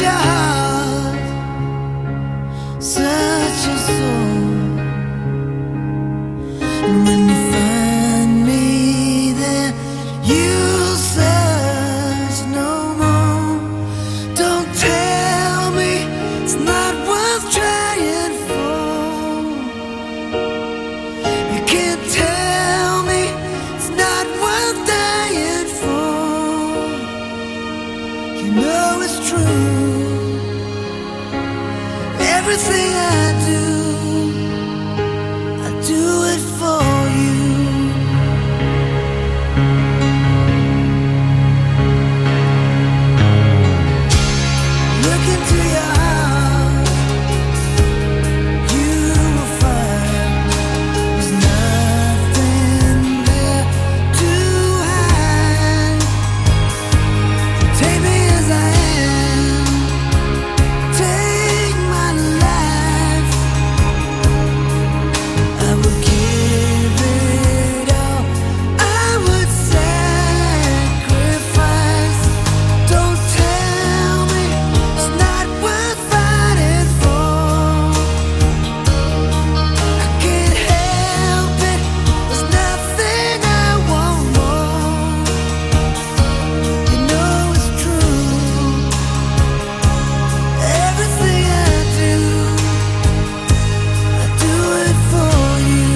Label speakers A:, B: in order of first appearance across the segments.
A: heart, search your soul, and when you find me there, you'll search no more. Don't tell me it's not worth trying for. You can't tell me it's not worth dying for. You know it's true. Everything I do it for you. Look into your heart, you will find there's nothing there to hide. Take me as I am, take my life. I would give it all, I would sacrifice. Don't tell me it's not worth fighting for. I can't help it, there's nothing I want more. You know it's true. Everything I do it for you.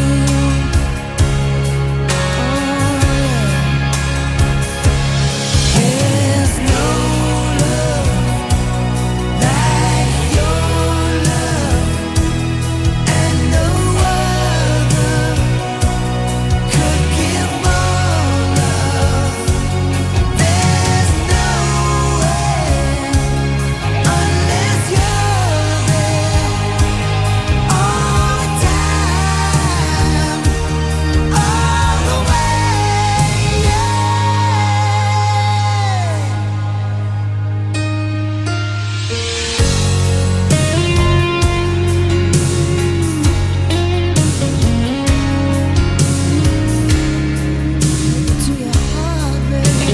A: There's no love like your love, and no other could give more love. There's no way unless you're there all the time, all the way. To your heart, baby.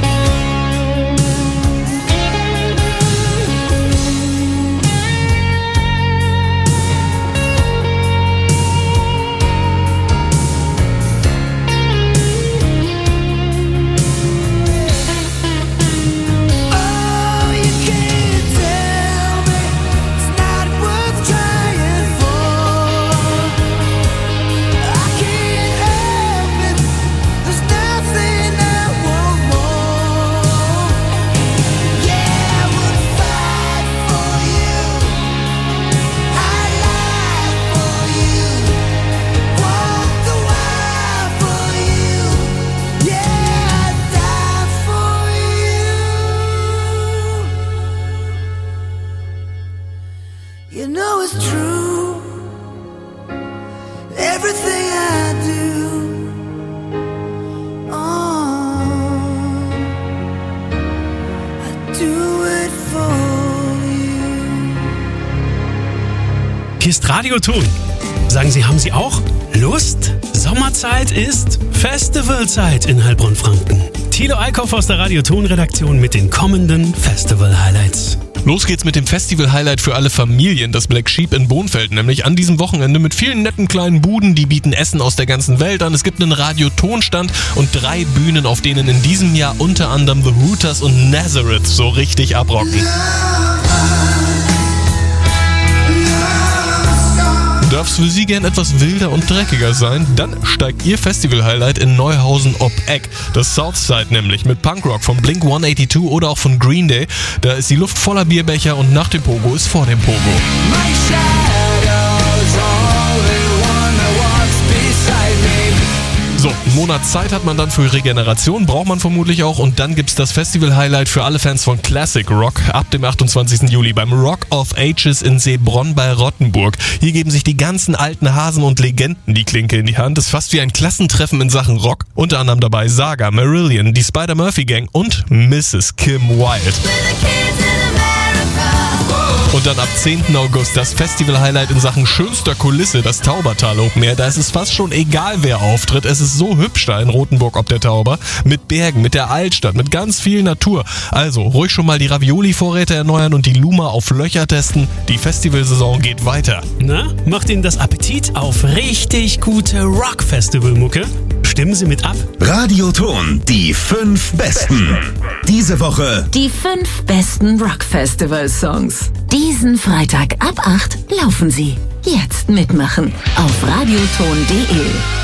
A: Oh, you can't tell me it's not worth trying for. I can't help it, there's nothing I want more. Yeah, I would fight for you, I'd lie for you, walk the wire for you. Yeah, I'd die for you. You know it's true. Everything I do, I do it for you.
B: Hier ist Radioton. Sagen Sie, haben Sie auch Lust? Sommerzeit ist Festivalzeit in Heilbronn-Franken. Thilo Eickhoff aus der Radioton-Redaktion mit den kommenden Festival-Highlights.
C: Los geht's mit dem Festival-Highlight für alle Familien, das Black Sheep in Bonfeld, nämlich an diesem Wochenende mit vielen netten kleinen Buden, die bieten Essen aus der ganzen Welt an. Es gibt einen Radiotonstand und 3 Bühnen, auf denen in diesem Jahr unter anderem The Hooters und Nazareth so richtig abrocken. Darf es für Sie gern etwas wilder und dreckiger sein? Dann steigt Ihr Festival-Highlight in Neuhausen ob Eck. Das Southside nämlich mit Punkrock von Blink-182 oder auch von Green Day. Da ist die Luft voller Bierbecher und nach dem Pogo ist vor dem Pogo. So, einen Monat Zeit hat man dann für Regeneration, braucht man vermutlich auch. Und dann gibt's das Festival-Highlight für alle Fans von Classic Rock ab dem 28. Juli beim Rock of Ages in Seebronn bei Rottenburg. Hier geben sich die ganzen alten Hasen und Legenden die Klinke in die Hand. Es ist fast wie ein Klassentreffen in Sachen Rock. Unter anderem dabei Saga, Marillion, die Spider-Murphy Gang und Mrs. Kim Wilde. Und dann ab 10. August das Festival-Highlight in Sachen schönster Kulisse, das Taubertal Open Air. Da ist es fast schon egal, wer auftritt. Es ist so hübsch da in Rothenburg ob der Tauber. Mit Bergen, mit der Altstadt, mit ganz viel Natur. Also ruhig schon mal die Ravioli-Vorräte erneuern und die Luma auf Löcher testen. Die Festivalsaison geht weiter.
B: Na, macht Ihnen das Appetit auf richtig gute Rock-Festival-Mucke? Stimmen Sie mit ab?
D: Radioton, die 5 Besten. Diese Woche
E: Die 5 besten Rock-Festival-Songs. Diesen Freitag ab 8 laufen sie. Jetzt mitmachen auf radioton.de.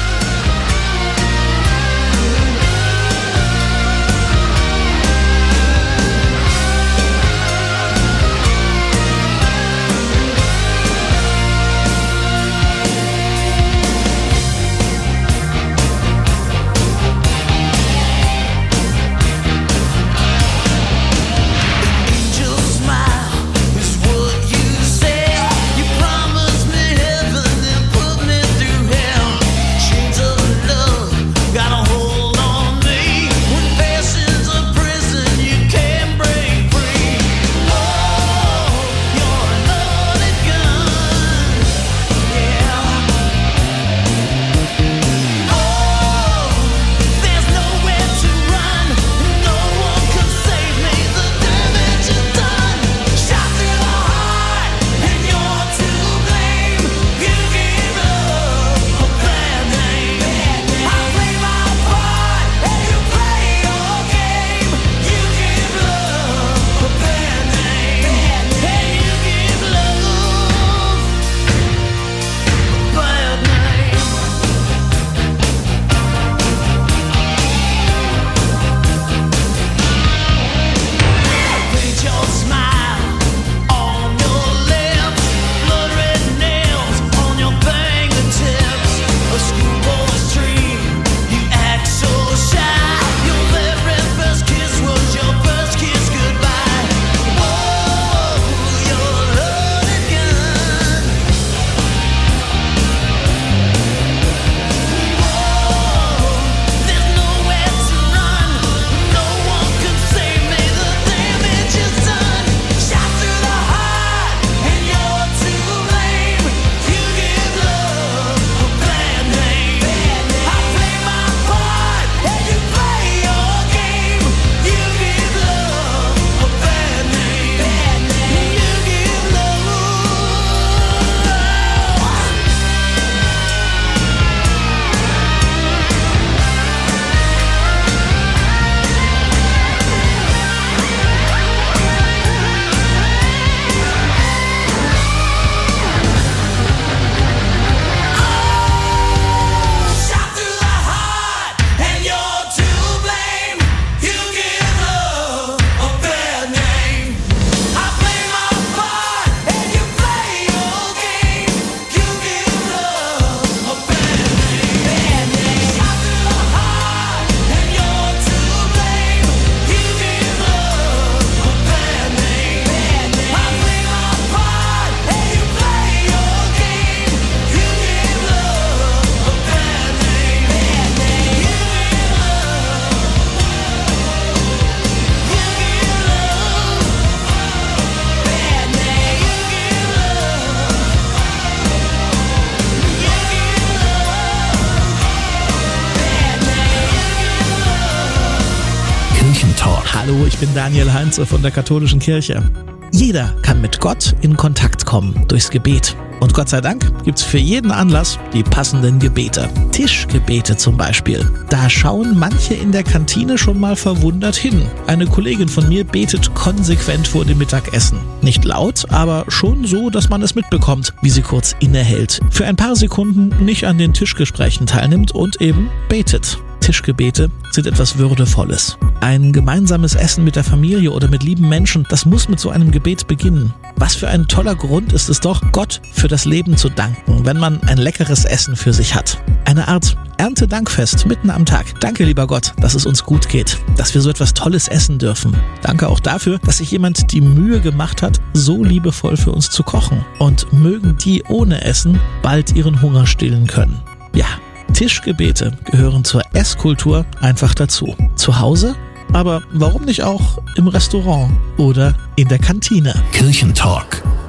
F: Hallo, ich bin Daniel Heinze von der Katholischen Kirche. Jeder kann mit Gott in Kontakt kommen durchs Gebet. Und Gott sei Dank gibt's für jeden Anlass die passenden Gebete. Tischgebete zum Beispiel. Da schauen manche in der Kantine schon mal verwundert hin. Eine Kollegin von mir betet konsequent vor dem Mittagessen. Nicht laut, aber schon so, dass man es mitbekommt, wie sie kurz innehält. Für ein paar Sekunden nicht an den Tischgesprächen teilnimmt und eben betet. Tischgebete sind etwas Würdevolles. Ein gemeinsames Essen mit der Familie oder mit lieben Menschen, das muss mit so einem Gebet beginnen. Was für ein toller Grund ist es doch, Gott für das Leben zu danken, wenn man ein leckeres Essen für sich hat. Eine Art Erntedankfest mitten am Tag. Danke, lieber Gott, dass es uns gut geht, dass wir so etwas Tolles essen dürfen. Danke auch dafür, dass sich jemand die Mühe gemacht hat, so liebevoll für uns zu kochen. Und mögen die ohne Essen bald ihren Hunger stillen können. Ja, Tischgebete gehören zur Esskultur einfach dazu. Zu Hause, aber warum nicht auch im Restaurant oder in der Kantine?
D: Kirchentalk.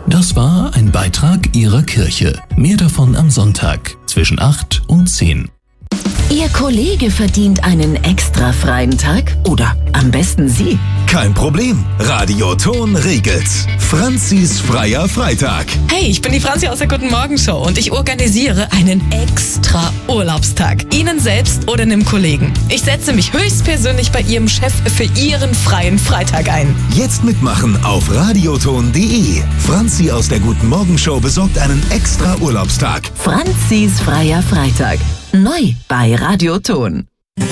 G: Das war ein Beitrag Ihrer Kirche. Mehr davon am Sonntag zwischen 8 und 10.
E: Ihr Kollege verdient einen extra freien Tag? Oder am besten Sie?
D: Kein Problem. Radioton regelt's. Franzis freier Freitag.
H: Hey, ich bin die Franzi aus der Guten Morgen Show und ich organisiere einen extra Urlaubstag. Ihnen selbst oder einem Kollegen. Ich setze mich höchstpersönlich bei Ihrem Chef für Ihren freien Freitag ein.
D: Jetzt mitmachen auf radioton.de. Franzi aus der Guten Morgen Show besorgt einen extra Urlaubstag.
E: Franzis freier Freitag. Neu bei Radioton.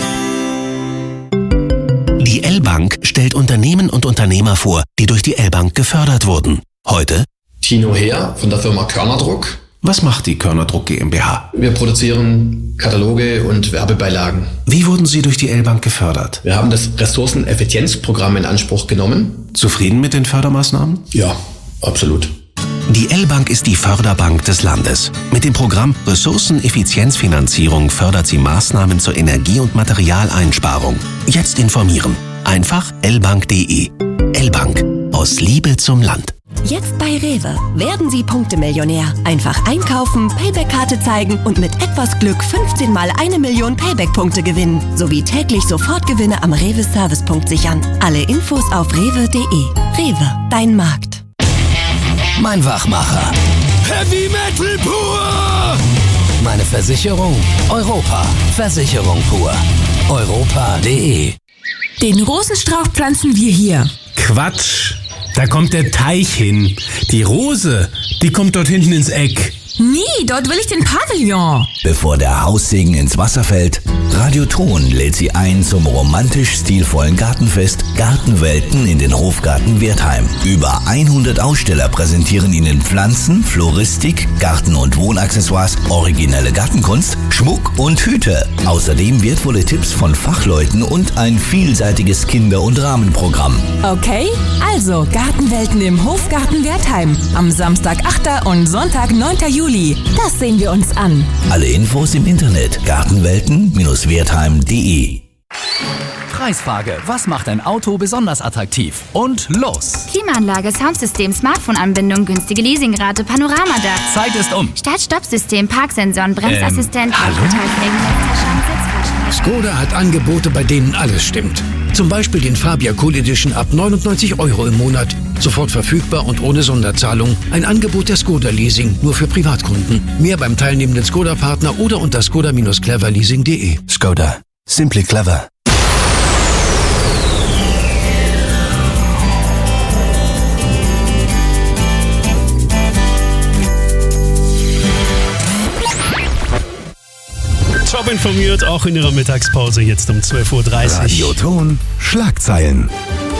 I: Die L-Bank stellt Unternehmen und Unternehmer vor, die durch die L-Bank gefördert wurden. Heute
J: Tino Heer von der Firma Körnerdruck.
I: Was macht die Körnerdruck GmbH?
J: Wir produzieren Kataloge und Werbebeilagen.
I: Wie wurden Sie durch die L-Bank gefördert?
J: Wir haben das Ressourceneffizienzprogramm in Anspruch genommen.
I: Zufrieden mit den Fördermaßnahmen?
J: Ja, absolut.
I: Die L-Bank ist die Förderbank des Landes. Mit dem Programm Ressourceneffizienzfinanzierung fördert sie Maßnahmen zur Energie- und Materialeinsparung. Jetzt informieren. Einfach lbank.de. L-Bank. Aus Liebe zum Land.
K: Jetzt bei Rewe. Werden Sie Punktemillionär. Einfach einkaufen, Payback-Karte zeigen und mit etwas Glück 15 mal 1 Million Payback-Punkte gewinnen. Sowie täglich Sofortgewinne am Rewe-Servicepunkt sichern. Alle Infos auf rewe.de. Rewe, dein Markt.
L: Mein Wachmacher.
A: Heavy Metal pur!
L: Meine Versicherung? Europa. Versicherung pur. Europa.de.
M: Den Rosenstrauch pflanzen wir hier.
N: Quatsch. Da kommt der Teich hin. Die Rose, die kommt dort hinten ins Eck.
M: Nee, dort will ich den Pavillon.
O: Bevor der Haussegen ins Wasser fällt, Radioton lädt Sie ein zum romantisch-stilvollen Gartenfest Gartenwelten in den Hofgarten Wertheim. Über 100 Aussteller präsentieren Ihnen Pflanzen, Floristik, Garten- und Wohnaccessoires, originelle Gartenkunst, Schmuck und Hüte. Außerdem wertvolle Tipps von Fachleuten und ein vielseitiges Kinder- und Rahmenprogramm.
M: Okay, also Gartenwelten im Hofgarten Wertheim. Am Samstag 8. und Sonntag 9. Juli. Das sehen wir uns an.
O: Alle Infos im Internet gartenwelten-wertheim.de.
L: Preisfrage. Was macht ein Auto besonders attraktiv? Und los!
P: Klimaanlage, Soundsystem, Smartphone-Anbindung, günstige Leasingrate, Panoramadach.
L: Zeit ist um.
P: Start-Stopp-System, Parksensoren, Bremsassistent,
Q: Skoda hat Angebote, bei denen alles stimmt. Zum Beispiel den Fabia Cool Edition ab 99 € im Monat. Sofort verfügbar und ohne Sonderzahlung. Ein Angebot der Skoda Leasing, nur für Privatkunden. Mehr beim teilnehmenden Skoda-Partner oder unter skoda-cleverleasing.de.
O: Skoda. Simply clever.
B: Top informiert, auch in ihrer Mittagspause jetzt um 12:30 Uhr.
D: Radioton Schlagzeilen.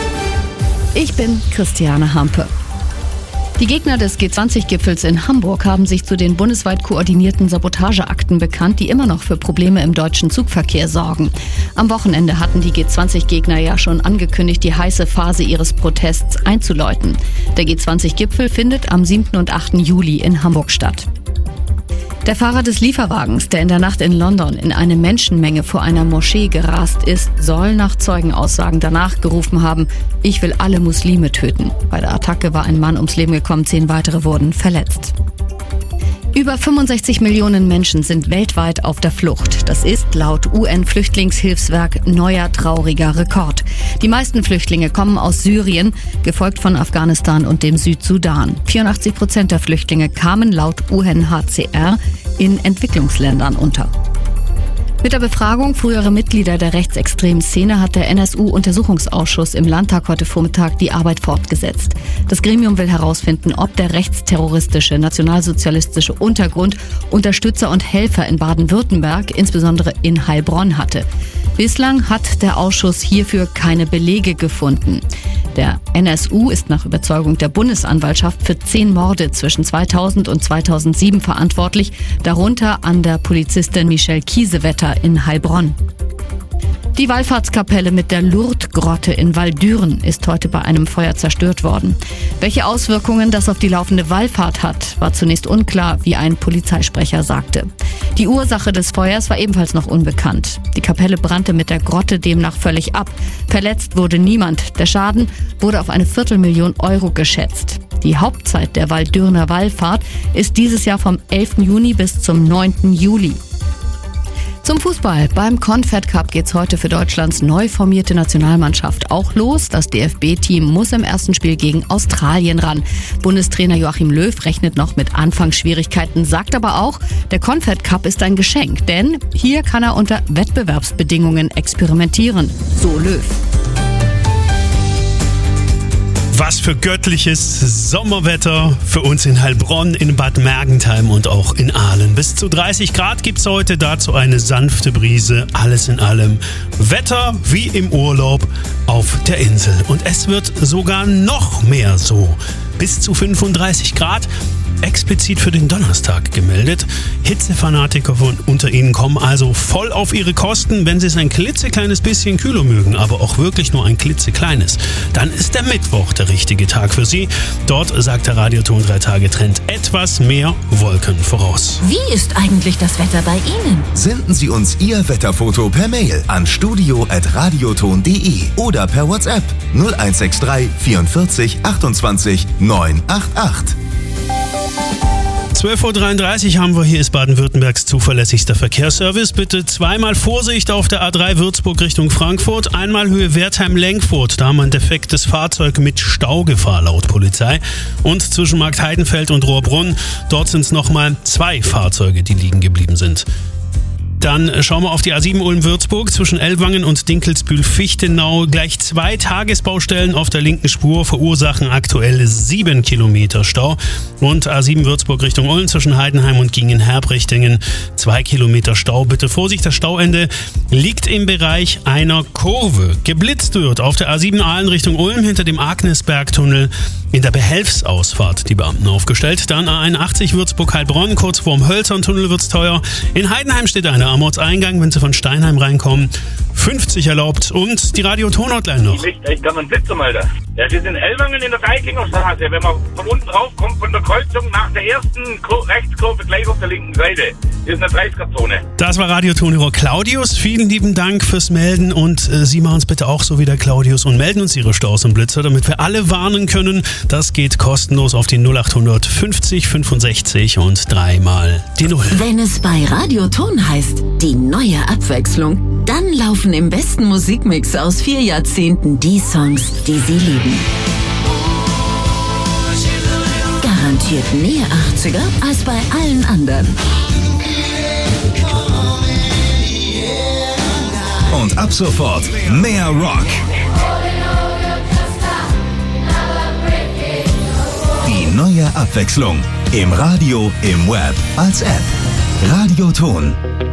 R: Ich bin Christiane Hampe. Die Gegner des G20-Gipfels in Hamburg haben sich zu den bundesweit koordinierten Sabotageakten bekannt, die immer noch für Probleme im deutschen Zugverkehr sorgen. Am Wochenende hatten die G20-Gegner ja schon angekündigt, die heiße Phase ihres Protests einzuläuten. Der G20-Gipfel findet am 7. und 8. Juli in Hamburg statt. Der Fahrer des Lieferwagens, der in der Nacht in London in eine Menschenmenge vor einer Moschee gerast ist, soll nach Zeugenaussagen danach gerufen haben, ich will alle Muslime töten. Bei der Attacke war ein Mann ums Leben gekommen, 10 weitere wurden verletzt. Über 65 Millionen Menschen sind weltweit auf der Flucht. Das ist laut UN-Flüchtlingshilfswerk neuer trauriger Rekord. Die meisten Flüchtlinge kommen aus Syrien, gefolgt von Afghanistan und dem Südsudan. 84% der Flüchtlinge kamen laut UNHCR in Entwicklungsländern unter. Mit der Befragung früherer Mitglieder der rechtsextremen Szene hat der NSU-Untersuchungsausschuss im Landtag heute Vormittag die Arbeit fortgesetzt. Das Gremium will herausfinden, ob der rechtsterroristische, nationalsozialistische Untergrund Unterstützer und Helfer in Baden-Württemberg, insbesondere in Heilbronn, hatte. Bislang hat der Ausschuss hierfür keine Belege gefunden. Der NSU ist nach Überzeugung der Bundesanwaltschaft für 10 Morde zwischen 2000 und 2007 verantwortlich, darunter an der Polizistin Michelle Kiesewetter in Heilbronn. Die Wallfahrtskapelle mit der Lourdes-Grotte in Waldüren ist heute bei einem Feuer zerstört worden. Welche Auswirkungen das auf die laufende Wallfahrt hat, war zunächst unklar, wie ein Polizeisprecher sagte. Die Ursache des Feuers war ebenfalls noch unbekannt. Die Kapelle brannte mit der Grotte demnach völlig ab. Verletzt wurde niemand. Der Schaden wurde auf eine 250.000 € geschätzt. Die Hauptzeit der Waldürner Wallfahrt ist dieses Jahr vom 11. Juni bis zum 9. Juli. Zum Fußball. Beim Confed Cup geht's heute für Deutschlands neu formierte Nationalmannschaft auch los. Das DFB-Team muss im ersten Spiel gegen Australien ran. Bundestrainer Joachim Löw rechnet noch mit Anfangsschwierigkeiten, sagt aber auch, der Confed Cup ist ein Geschenk, denn hier kann er unter Wettbewerbsbedingungen experimentieren. So Löw.
B: Was für göttliches Sommerwetter für uns in Heilbronn, in Bad Mergentheim und auch in Aalen. Bis zu 30 Grad gibt's heute, dazu eine sanfte Brise, alles in allem. Wetter wie im Urlaub auf der Insel. Und es wird sogar noch mehr so. Bis zu 35 Grad. Explizit für den Donnerstag gemeldet. Hitzefanatiker unter Ihnen kommen also voll auf ihre Kosten. Wenn Sie es ein klitzekleines bisschen kühler mögen, aber auch wirklich nur ein klitzekleines, dann ist der Mittwoch der richtige Tag für Sie. Dort sagt der Radioton 3-Tage-Trend etwas mehr Wolken voraus.
E: Wie ist eigentlich das Wetter bei Ihnen?
D: Senden Sie uns Ihr Wetterfoto per Mail an studio@radioton.de oder per WhatsApp 0163 44 28 988.
B: 12.33 Uhr haben wir, hier ist Baden-Württembergs zuverlässigster Verkehrsservice. Bitte zweimal Vorsicht auf der A3 Würzburg Richtung Frankfurt, einmal Höhe Wertheim-Lenkfurt. Da haben wir ein defektes Fahrzeug mit Staugefahr laut Polizei. Und zwischen Markt Heidenfeld und Rohrbrunn, dort sind es nochmal 2 Fahrzeuge, die liegen geblieben sind. Dann schauen wir auf die A7 Ulm-Würzburg zwischen Ellwangen und Dinkelsbühl-Fichtenau. Gleich 2 Tagesbaustellen auf der linken Spur verursachen aktuell 7 Kilometer Stau. Und A7 Würzburg Richtung Ulm zwischen Heidenheim und Gingen-Herbrichtingen 2 Kilometer Stau. Bitte Vorsicht, das Stauende liegt im Bereich einer Kurve. Geblitzt wird auf der A7 Aalen Richtung Ulm hinter dem Agnesbergtunnel. In der Behelfsausfahrt die Beamten aufgestellt. Dann A81 Würzburg-Heilbronn, kurz vorm Hölzerntunnel wird's teuer. In Heidenheim steht einer am Ortseingang, wenn Sie von Steinheim reinkommen. 50 erlaubt und die Radio-Ton-Hotline noch.
S: Ich möchte echt gerne einen Witz mal da. Ja, wir sind in Ellwangen in der Dreikingerstraße. Wenn man von unten raufkommt, von der Kreuzung nach der ersten Rechtskurve gleich auf der linken Seite. Hier ist eine 30er-Zone.
B: Das war Radio-Tonhörer Claudius. Vielen lieben Dank fürs Melden und Sie machen es bitte auch so wie der Claudius und melden uns Ihre Staus und Blitzer, damit wir alle warnen können. Das geht kostenlos auf die 0800 50 65 und 3 mal die 0.
E: Wenn es bei Radioton heißt, die neue Abwechslung, dann laufen im besten Musikmix aus 4 Jahrzehnten die Songs, die Sie lieben. Garantiert näher 80er als bei allen anderen.
D: Und ab sofort mehr Rock. Die neue Abwechslung. Im Radio, im Web, als App. Radioton.